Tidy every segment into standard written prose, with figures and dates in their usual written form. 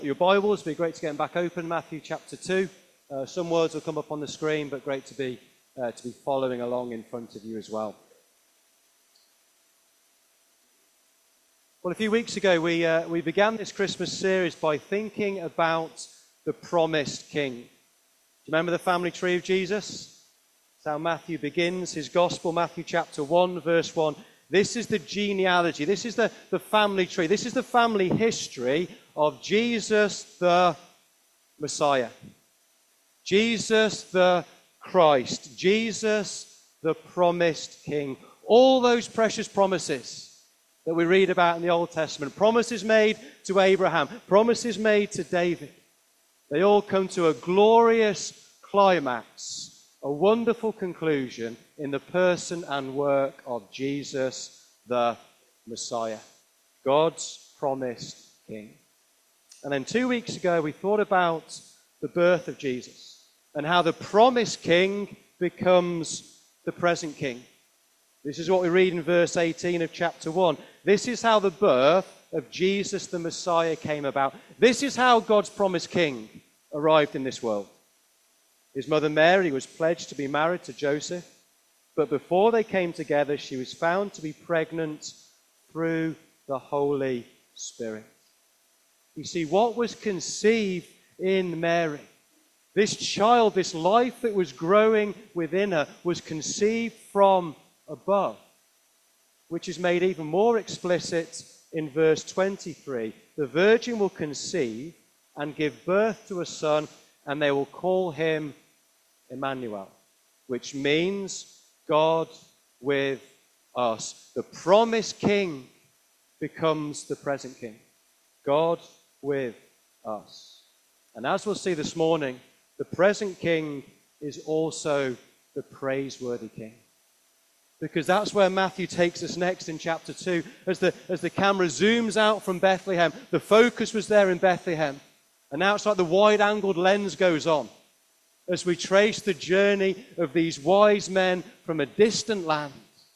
Your Bibles, it'd be great to get them back open. Matthew chapter 2. Some words will come up on the screen, but great to be following along in front of you as well. Well, a few weeks ago, we began this Christmas series by thinking about the promised King. Do you remember the family tree of Jesus? That's how Matthew begins his gospel, Matthew chapter 1, verse 1. This is the genealogy. This is the family tree. This is the family history of Jesus the Messiah. Jesus the Christ. Jesus the promised King. All those precious promises that we read about in the Old Testament. Promises made to Abraham. Promises made to David. They all come to a glorious climax. A wonderful conclusion in the person and work of Jesus the Messiah. God's promised King. And then 2 weeks ago we thought about the birth of Jesus and how the promised King becomes the present King. This is what we read in verse 18 of chapter 1. This is how the birth of Jesus the Messiah came about. This is how God's promised King arrived in this world. His mother Mary was pledged to be married to Joseph, but before they came together, she was found to be pregnant through the Holy Spirit. You see, what was conceived in Mary, this child, this life that was growing within her, was conceived from above, which is made even more explicit in verse 23. The virgin will conceive and give birth to a son, and they will call him Emmanuel, which means God with us. The promised King becomes the present King. God with us. And as we'll see this morning, the present King is also the praiseworthy King. Because that's where Matthew takes us next in chapter 2. As the camera zooms out from Bethlehem, the focus was there in Bethlehem. And now it's like the wide-angled lens goes on as we trace the journey of these wise men from a distant land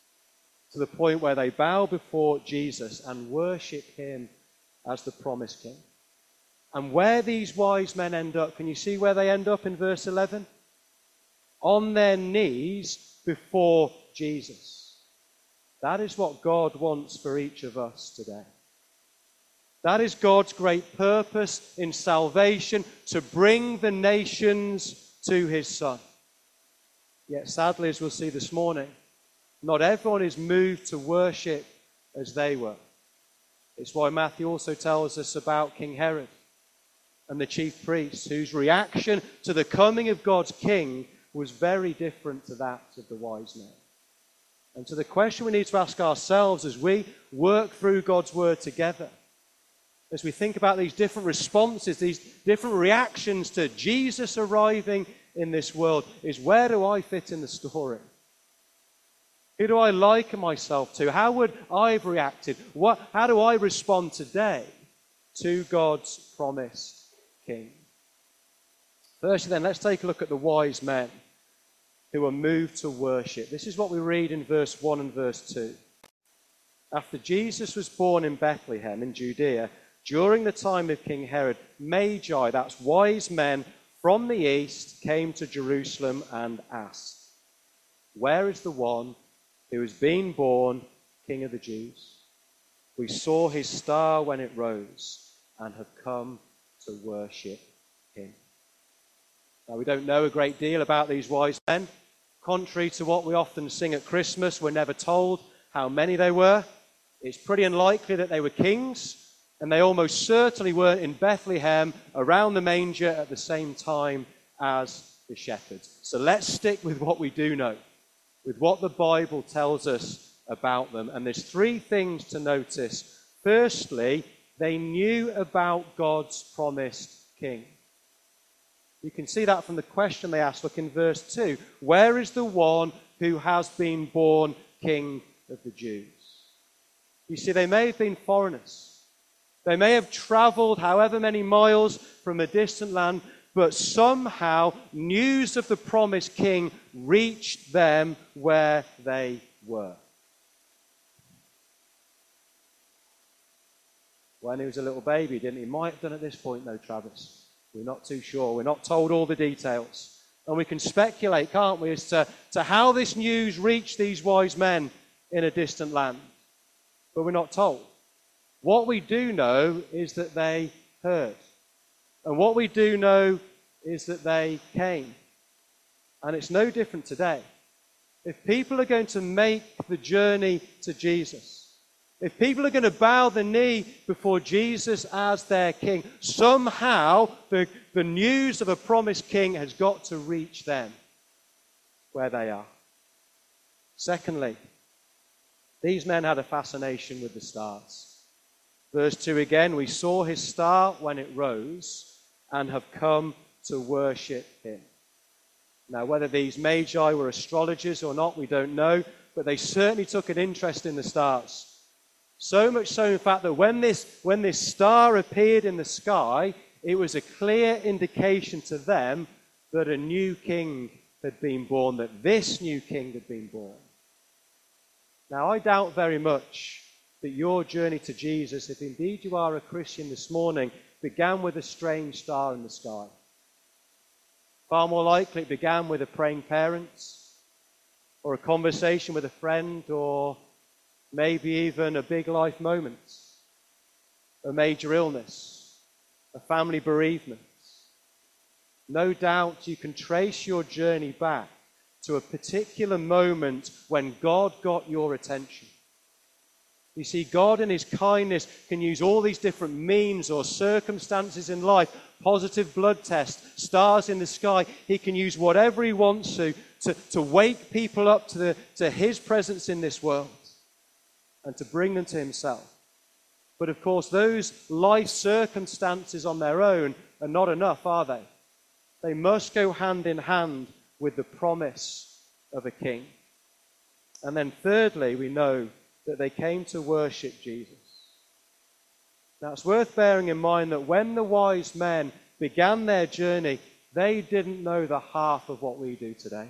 to the point where they bow before Jesus and worship him as the promised King. And where these wise men end up, can you see where they end up in verse 11? On their knees before Jesus. That is what God wants for each of us today. That is God's great purpose in salvation, to bring the nations to his Son. Yet sadly, as we'll see this morning, not everyone is moved to worship as they were. It's why Matthew also tells us about King Herod and the chief priests, whose reaction to the coming of God's King was very different to that of the wise men. And so the question we need to ask ourselves as we work through God's word together, as we think about these different responses, these different reactions to Jesus arriving in this world, is where do I fit in the story? Who do I liken myself to? How would I have reacted? How do I respond today to God's promised King? Firstly then, let's take a look at the wise men who are moved to worship. This is what we read in verse 1 and verse 2. After Jesus was born in Bethlehem in Judea, during the time of King Herod, Magi, that's wise men from the east, came to Jerusalem and asked, "Where is the one who has been born King of the Jews? We saw his star when it rose and have come to worship him." Now, we don't know a great deal about these wise men. Contrary to what we often sing at Christmas, we're never told how many they were. It's pretty unlikely that they were kings. And they almost certainly weren't in Bethlehem around the manger at the same time as the shepherds. So let's stick with what we do know, with what the Bible tells us about them. And there's three things to notice. Firstly, they knew about God's promised King. You can see that from the question they asked. Look in verse 2. Where is the one who has been born King of the Jews? You see, they may have been foreigners. They may have traveled however many miles from a distant land, but somehow news of the promised King reached them where they were. when he was a little baby, didn't he? He might have done at this point, though, Travis. We're not too sure. We're not told all the details. And we can speculate, can't we, as to how this news reached these wise men in a distant land. But we're not told. What we do know is that they heard. And what we do know is that they came. And it's no different today. If people are going to make the journey to Jesus, if people are going to bow the knee before Jesus as their king, somehow the news of a promised king has got to reach them where they are. Secondly, these men had a fascination with the stars. Verse 2 again, we saw his star when it rose and have come to worship him. Now, whether these magi were astrologers or not, we don't know, but they certainly took an interest in the stars. So much so, in fact, that when this star appeared in the sky, it was a clear indication to them that a new king had been born, that this new king had been born. Now, I doubt very much that your journey to Jesus, if indeed you are a Christian this morning, began with a strange star in the sky. Far more likely it began with a praying parent, or a conversation with a friend, or maybe even a big life moment, a major illness, a family bereavement. No doubt you can trace your journey back to a particular moment when God got your attention. You see, God in his kindness can use all these different means or circumstances in life, positive blood tests, stars in the sky. He can use whatever he wants to wake people up to his presence in this world and to bring them to himself. But of course, those life circumstances on their own are not enough, are they? They must go hand in hand with the promise of a king. And then thirdly, we know that they came to worship Jesus. Now, it's worth bearing in mind that when the wise men began their journey, they didn't know the half of what we do today.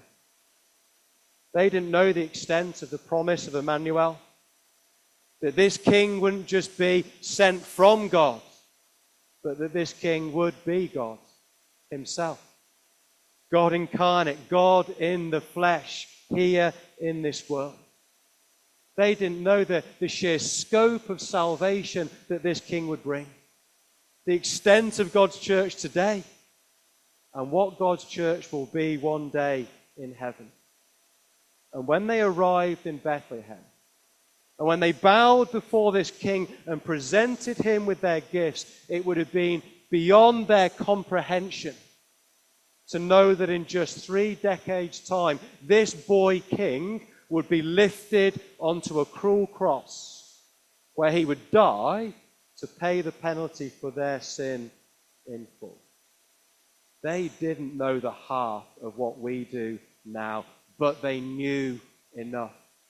They didn't know the extent of the promise of Emmanuel, that this king wouldn't just be sent from God, but that this king would be God himself. God incarnate, God in the flesh, here in this world. They didn't know the sheer scope of salvation that this king would bring, the extent of God's church today, and what God's church will be one day in heaven. And when they arrived in Bethlehem, and when they bowed before this king and presented him with their gifts, it would have been beyond their comprehension to know that in just 3 decades' time, this boy king would be lifted onto a cruel cross where he would die to pay the penalty for their sin in full. They didn't know the half of what we do now, but they knew enough.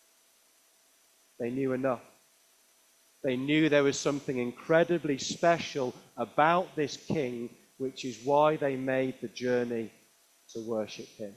They knew enough. They knew there was something incredibly special about this king, which is why they made the journey to worship him.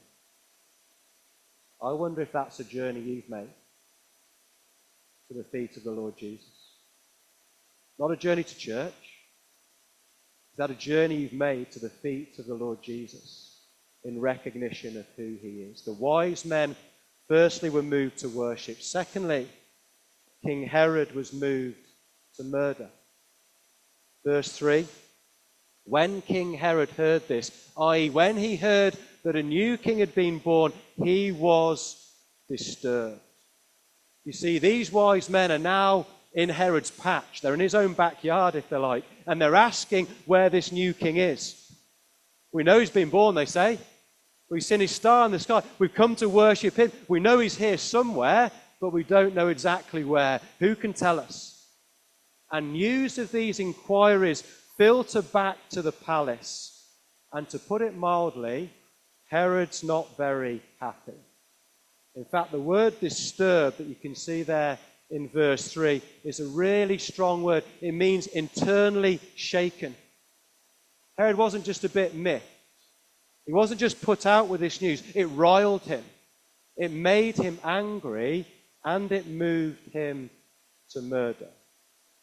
I wonder if that's a journey you've made to the feet of the Lord Jesus. Not a journey to church. Is that a journey you've made to the feet of the Lord Jesus in recognition of who he is? The wise men, firstly, were moved to worship. Secondly, King Herod was moved to murder. Verse 3, when King Herod heard this, i.e. when he heard that a new king had been born, he was disturbed. You see, these wise men are now in Herod's patch. They're in his own backyard, if they like, and they're asking where this new king is. We know he's been born, they say. We've seen his star in the sky. We've come to worship him. We know he's here somewhere, but we don't know exactly where. Who can tell us? And news of these inquiries filter back to the palace. And to put it mildly, Herod's not very happy. In fact, the word disturbed that you can see there in verse 3 is a really strong word. It means internally shaken. Herod wasn't just a bit miffed. He wasn't just put out with this news. It riled him. It made him angry, and it moved him to murder.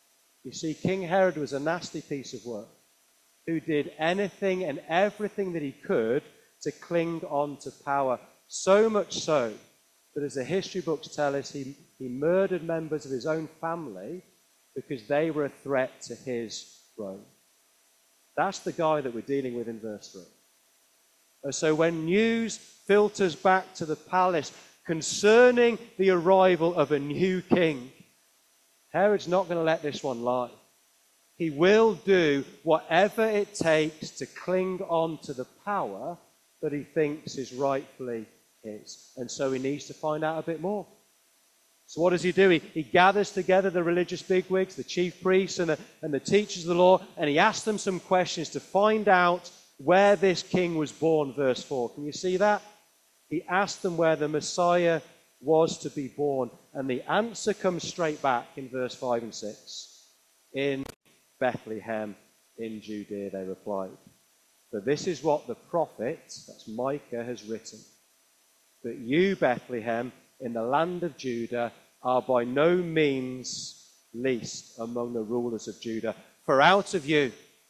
You see, King Herod was a nasty piece of work who did anything and everything that he could to cling on to power. So much so that, as the history books tell us, he murdered members of his own family because they were a threat to his throne. That's the guy that we're dealing with in verse 3. And so when news filters back to the palace concerning the arrival of a new king, Herod's not going to let this one lie. He will do whatever it takes to cling on to the power that he thinks is rightfully his. And so he needs to find out a bit more. So what does he do? He gathers together the religious bigwigs, the chief priests and the teachers of the law, and he asks them some questions to find out where this king was born, verse 4. Can you see that? He asked them where the Messiah was to be born. And the answer comes straight back in verse 5 and 6. In Bethlehem in Judea, they replied. For this is what the prophet, that's Micah, has written. That you, Bethlehem, in the land of Judah, are by no means least among the rulers of Judah. For out of you,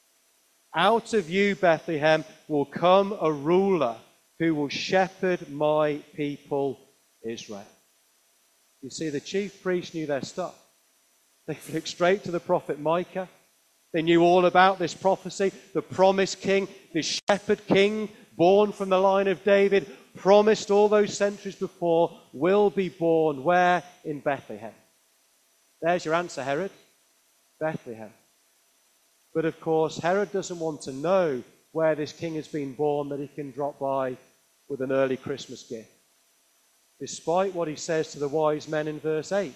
Bethlehem, will come a ruler who will shepherd my people Israel. You see, the chief priests knew their stuff. They flicked straight to the prophet Micah. They knew all about this prophecy, the promised king, this shepherd king born from the line of David, promised all those centuries before, will be born where? In Bethlehem. There's your answer, Herod. Bethlehem. But of course, Herod doesn't want to know where this king has been born that he can drop by with an early Christmas gift. Despite what he says to the wise men in verse 8.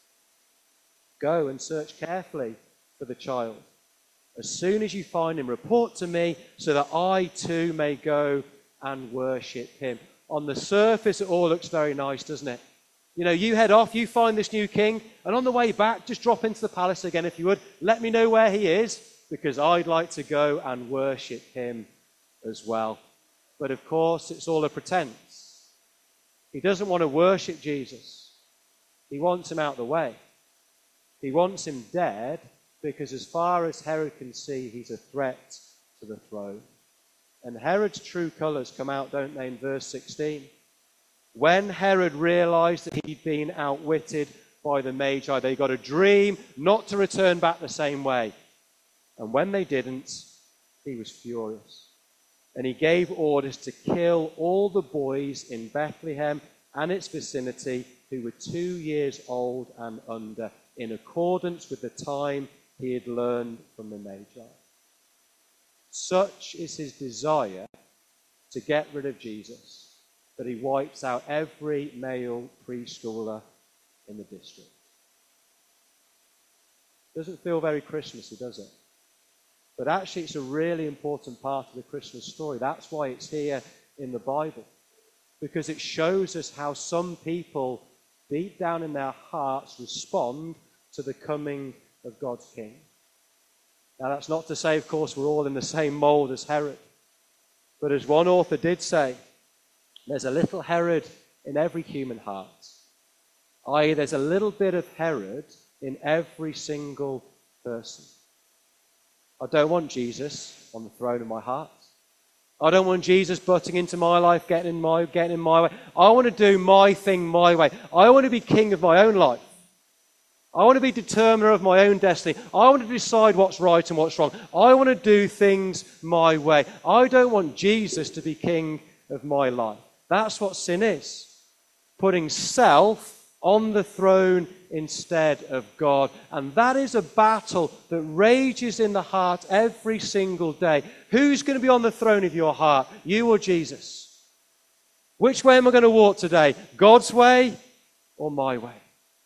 Go and search carefully for the child. As soon as you find him, report to me so that I too may go and worship him. On the surface, it all looks very nice, doesn't it? You know, you head off, you find this new king, and on the way back, just drop into the palace again if you would. Let me know where he is, because I'd like to go and worship him as well. But of course, it's all a pretense. He doesn't want to worship Jesus. He wants him out the way. He wants him dead, because as far as Herod can see, he's a threat to the throne. And Herod's true colours come out, don't they, in verse 16. When Herod realised that he'd been outwitted by the Magi, they got a dream not to return back the same way. And when they didn't, he was furious. And he gave orders to kill all the boys in Bethlehem and its vicinity who were 2 years old and under, in accordance with the time he had learned from the Magi. Such is his desire to get rid of Jesus that he wipes out every male preschooler in the district. Doesn't feel very Christmassy, does it? But actually it's a really important part of the Christmas story. That's why it's here in the Bible. Because it shows us how some people, deep down in their hearts, respond to the coming of God's King. Now that's not to say, of course, we're all in the same mould as Herod. But as one author did say, there's a little Herod in every human heart. I.e., there's a little bit of Herod in every single person. I don't want Jesus on the throne of my heart. I don't want Jesus butting into my life, getting in my way. I want to do my thing my way. I want to be king of my own life. I want to be determiner of my own destiny. I want to decide what's right and what's wrong. I want to do things my way. I don't want Jesus to be king of my life. That's what sin is. Putting self on the throne instead of God. And that is a battle that rages in the heart every single day. Who's going to be on the throne of your heart? You or Jesus? Which way am I going to walk today? God's way or my way?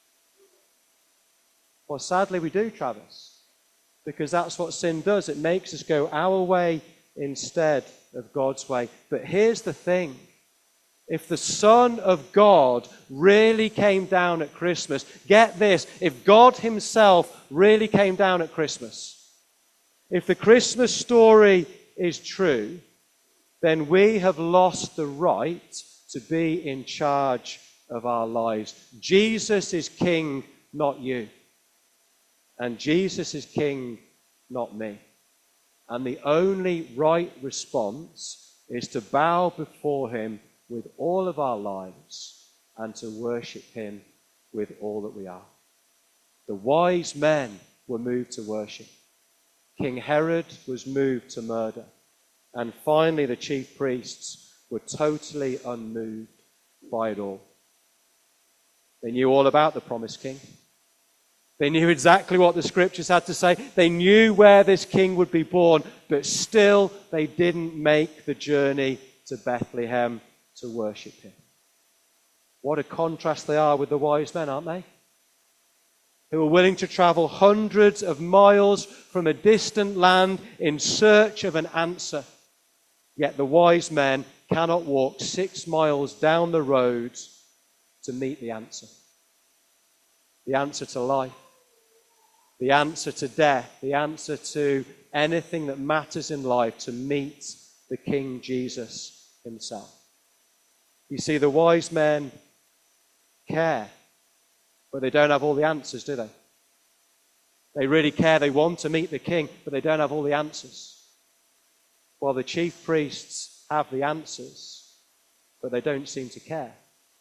Well, sadly we do, Travis, because that's what sin does. It makes us go our way instead of God's way. But here's the thing. If the Son of God really came down at Christmas, get this, if God himself really came down at Christmas, if the Christmas story is true, then we have lost the right to be in charge of our lives. Jesus is king, not you. And Jesus is king, not me. And the only right response is to bow before him with all of our lives and to worship him with all that we are. The wise men were moved to worship. King Herod was moved to murder. And finally, the chief priests were totally unmoved by it all. They knew all about the promised king. They knew exactly what the scriptures had to say. They knew where this king would be born, but still they didn't make the journey to Bethlehem to worship him. What a contrast they are with the wise men, aren't they? Who are willing to travel hundreds of miles from a distant land in search of an answer. Yet the wise men cannot walk 6 miles down the road to meet the answer. The answer to life. The answer to death. The answer to anything that matters in life, to meet the King Jesus himself. You see, the wise men care, but they don't have all the answers, do they? They really care. They want to meet the king, but they don't have all the answers. While the chief priests have the answers, but they don't seem to care.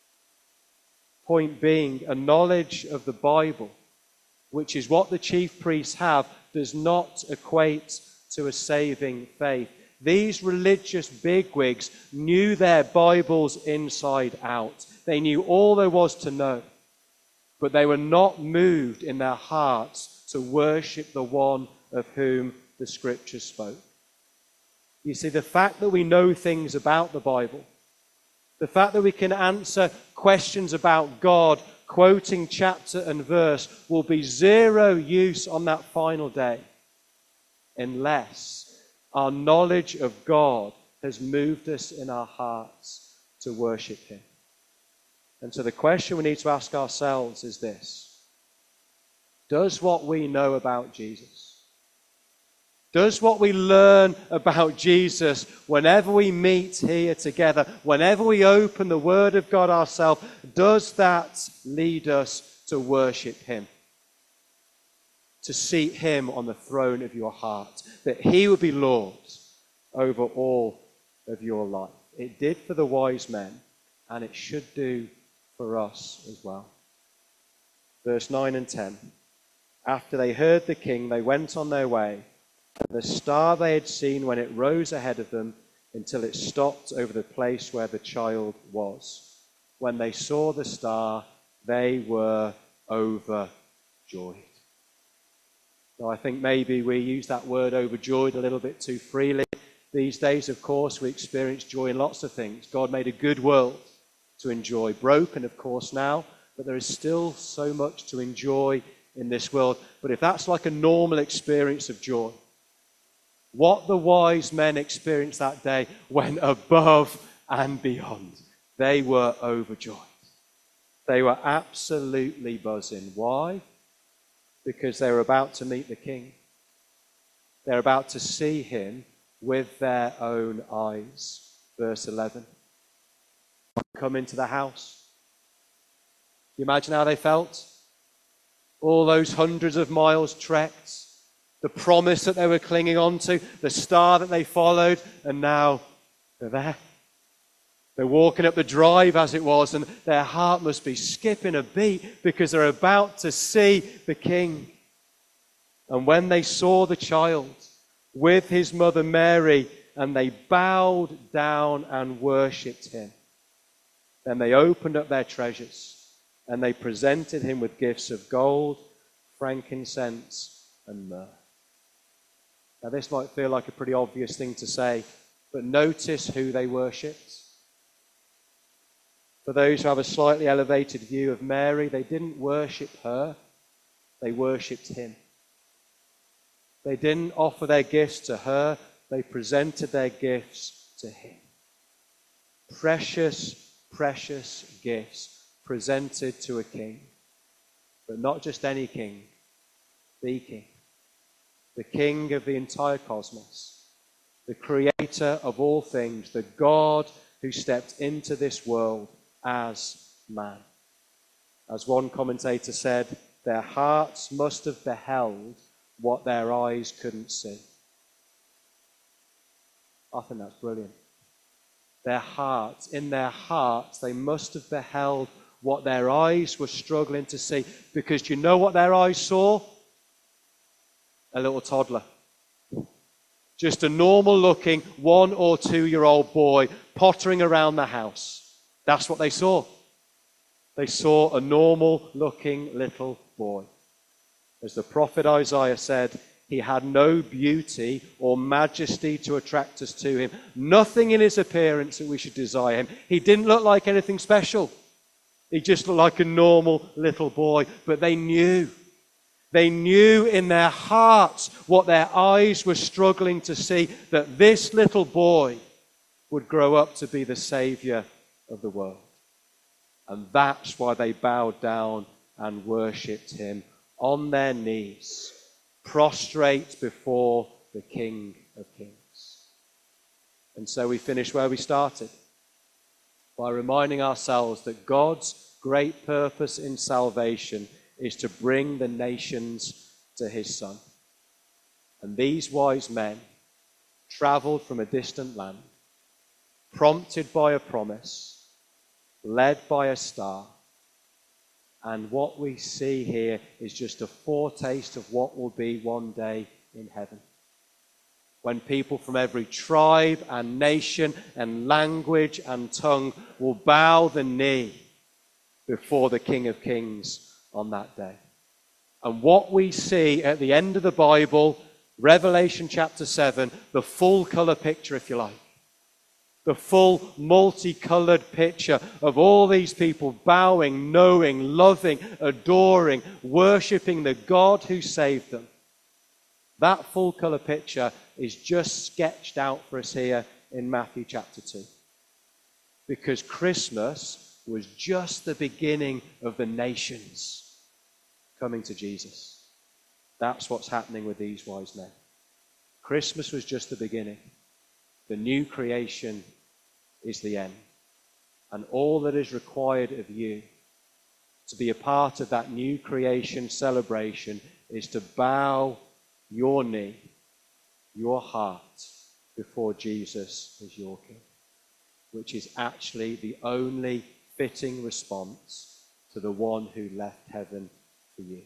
Point being, a knowledge of the Bible, which is what the chief priests have, does not equate to a saving faith. These religious bigwigs knew their Bibles inside out. They knew all there was to know, but they were not moved in their hearts to worship the one of whom the scriptures spoke. You see, the fact that we know things about the Bible, the fact that we can answer questions about God, quoting chapter and verse, will be zero use on that final day unless our knowledge of God has moved us in our hearts to worship him. And so the question we need to ask ourselves is this: does what we know about Jesus, does what we learn about Jesus whenever we meet here together, whenever we open the Word of God ourselves, does that lead us to worship him? To seat him on the throne of your heart, that he would be Lord over all of your life. It did for the wise men, and it should do for us as well. Verse 9 and 10. After they heard the king, they went on their way. The star they had seen when it rose ahead of them until it stopped over the place where the child was. When they saw the star, they were overjoyed. Now, I think maybe we use that word overjoyed a little bit too freely. These days, of course, we experience joy in lots of things. God made a good world to enjoy. Broken, of course, now, but there is still so much to enjoy in this world. But if that's like a normal experience of joy, what the wise men experienced that day went above and beyond. They were overjoyed. They were absolutely buzzing. Why? Because they were about to meet the king. They're about to see him with their own eyes. Verse 11. Come into the house. You imagine how they felt? All those hundreds of miles trekked, the promise that they were clinging on to, the star that they followed, and now they're there. They're walking up the drive, as it was, and their heart must be skipping a beat because they're about to see the king. And when they saw the child with his mother Mary, and they bowed down and worshipped him, then they opened up their treasures, and they presented him with gifts of gold, frankincense, and myrrh. Now, this might feel like a pretty obvious thing to say, but notice who they worshipped. For those who have a slightly elevated view of Mary, they didn't worship her, they worshipped him. They didn't offer their gifts to her, they presented their gifts to him. Precious, precious gifts presented to a king. But not just any king, the king. The king of the entire cosmos. The creator of all things. The God who stepped into this world as man. As one commentator said, their hearts must have beheld what their eyes couldn't see. I think that's brilliant. In their hearts, they must have beheld what their eyes were struggling to see. Because do you know what their eyes saw? A little toddler. Just a normal-looking 1 or 2-year-old boy pottering around the house. That's what they saw. They saw a normal-looking little boy. As the prophet Isaiah said, he had no beauty or majesty to attract us to him. Nothing in his appearance that we should desire him. He didn't look like anything special. He just looked like a normal little boy. But they knew. They knew in their hearts what their eyes were struggling to see, that this little boy would grow up to be the Savior of the world. And that's why they bowed down and worshipped him on their knees, prostrate before the King of Kings. And so we finish where we started, by reminding ourselves that God's great purpose in salvation is to bring the nations to his Son. And these wise men traveled from a distant land, prompted by a promise, led by a star. And what we see here is just a foretaste of what will be one day in heaven, when people from every tribe and nation and language and tongue will bow the knee before the King of Kings on that day. And what we see at the end of the Bible, Revelation chapter 7, the full colour picture, if you like. The full multicoloured picture of all these people bowing, knowing, loving, adoring, worshipping the God who saved them. That full colour picture is just sketched out for us here in Matthew chapter 2. Because Christmas was just the beginning of the nations coming to Jesus. That's what's happening with these wise men. Christmas was just the beginning. The new creation is the end. And all that is required of you to be a part of that new creation celebration is to bow your knee, your heart, before Jesus as your King, which is actually the only fitting response to the one who left heaven for you.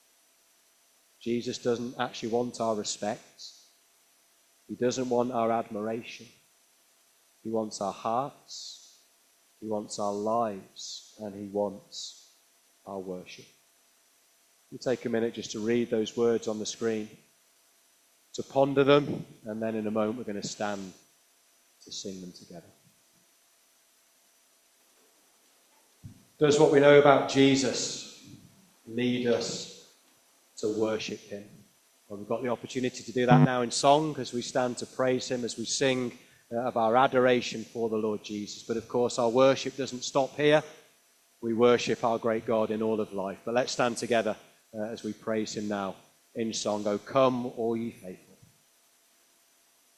Jesus doesn't actually want our respect. He doesn't want our admiration. He wants our hearts. He wants our lives. And he wants our worship. We'll take a minute just to read those words on the screen, to ponder them, and then in a moment we're going to stand to sing them together. Does what we know about Jesus lead us to worship him? Well, we've got the opportunity to do that now in song as we stand to praise him, as we sing of our adoration for the Lord Jesus. But of course, our worship doesn't stop here. We worship our great God in all of life. But let's stand together as we praise him now in song. O come, all ye faithful.